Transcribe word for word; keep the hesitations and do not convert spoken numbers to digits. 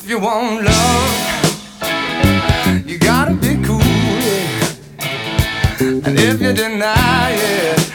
you want love, you gotta be cool, yeah. And if you deny it,